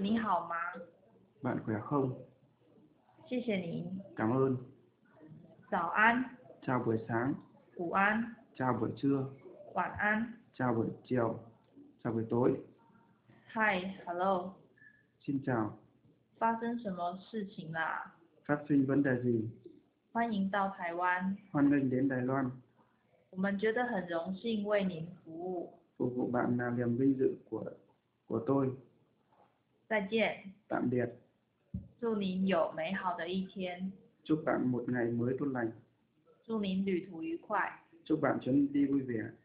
你好吗？ Bạn khỏe không? 谢谢您。 Cảm ơn. 早安， Chào buổi sáng. 午安， Chào buổi trưa. 晚安。 Chào buổi chiều. Chào buổi tối. Hi, hello。 Xin chào. 发生什么事情啦？ Phát sinh vấn đề gì? 欢迎到台湾， Hoan nghênh đến Đài Loan. 我们觉得很荣幸为您服务。 Phục vụ bạn là niềm vinh dự của tôi. 再见， Tạm biệt. 祝您有美好的一天， Chúc bạn một ngày mới tốt lành. 祝您旅途愉快。 Chúc bạn chuyến đi vui vẻ.